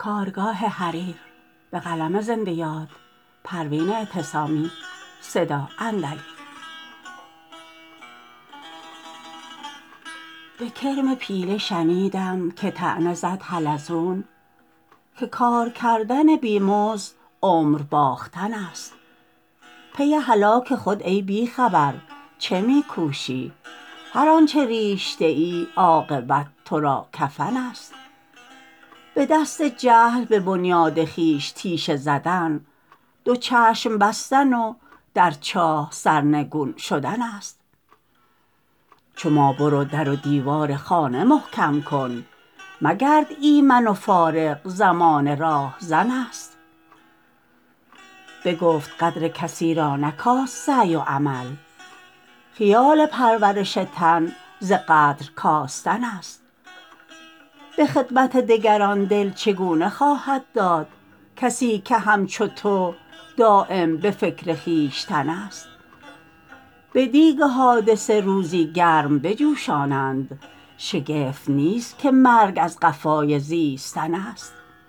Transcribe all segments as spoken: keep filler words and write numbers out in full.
کارگاه حریر به قلم زنده یاد پروین اعتصامی صدا اندلی. به کرم پیله شنیدم که طعنه زد حلزون، که کار کردن بی مزد عمر باختن است. پی هلاک خود ای بی خبر چه می کوشی؟ هر آنچه ریشته ای عاقبت تو را کفن است. به دست جهل به بنیاد خویش تیشه زدن، دو چشم بستن و در چاه سرنگون شدن است. چو ما برو در و دیوار خانه محکم کن، مگرد ایمن و فارغ زمانه راهزن است. بگفت قدر کسی را نکاست سعی و عمل، خیال پرورش تن ز قدر کاستن است. به خدمت دگران دل چگونه خواهد داد کسی که همچو تو دایم به فکر خویشتن است. به دیگ حادثه روزی گرم بجوشانند، شگفت نیست که مرگ از قفای زیستن است.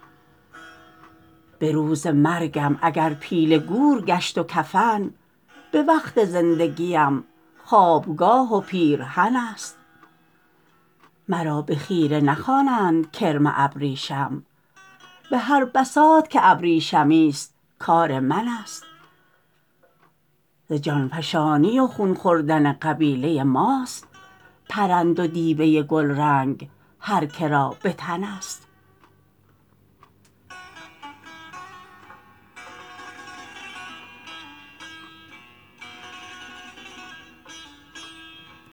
به روز مرگم اگر پیله گور گشت و کفن، به وقت زندگیم خوابگاه و پیرهن است. مرا به خیره نخوانند کرم ابریشم، به هر بساط که ابریشمی است کار من است. ز جانفشانی و خون خوردن قبیله ماست، پرند و دیبه گلرنگ هر که را به تن است.